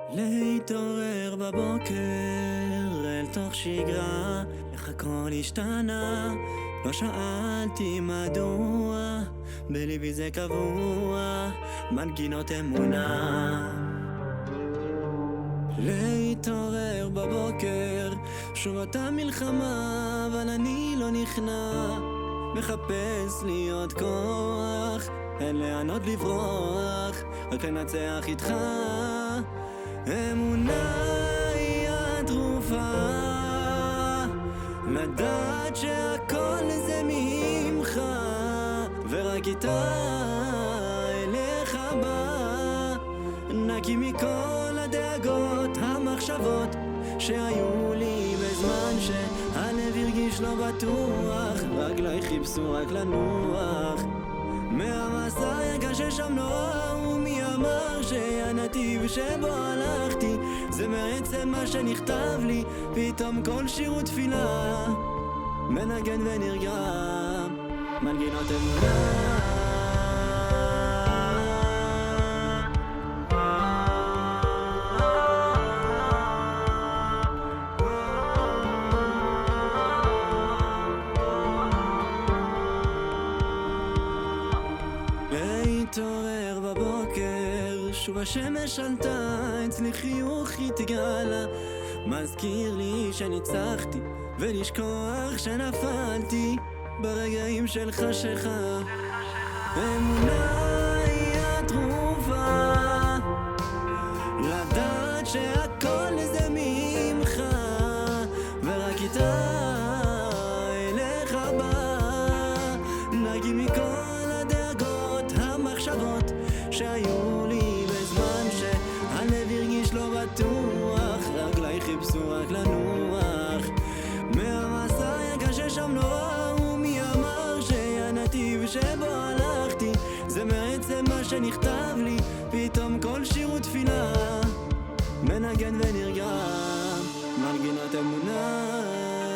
להתעורר בבוקר אל תוך שגרה, איך הכל השתנה, לא שאלתי מדוע, בליבי זה קבוע, מנגינות אמונה. להתעורר בבוקר, שוב אותה מלחמה, אבל אני לא נכנע, מחפש להיות כוח, אין לאן עוד לברוח, רק לנצח איתך. אמונה היא התרופה, לדעת שהכל זה ממך, ורק איתה אליך בא, נקי מכל הדאגות, המחשבות שהיו לי בזמן שהלב הרגיש לא בטוח, רגלי חיפשו רק לנוח מהמסע הקשה שם נורא, ומי אמר שהנתיב שבו הלכתי זה בעצם מה שנכתב לי, פתאום כל שיר ותפילה מנגן ונרגע, מנגינות אמונה. להתעורר בבוקר, שוב השמש עלתה, אצלי חיוך התגלה, מזכיר לי שניצחתי, ולשכוח שנפלתי ברגעים של חשיכה. אמונה היא התרופה, לדעת שהכל זה ממך, ורק איתה אליך בא, נגי מכל הדאגות, המחשבות שהיו לי בזמן שהלב הרגיש לא בטוח, רגלי חיפשו רק לנוח מהמסע הקשה שם נורא, ומי אמר שהנתיב שבו הלכתי זה בעצם מה שנכתב לי, פתאום כל שיר ותפילה מנגן ונרגע, מנגינות אמונה.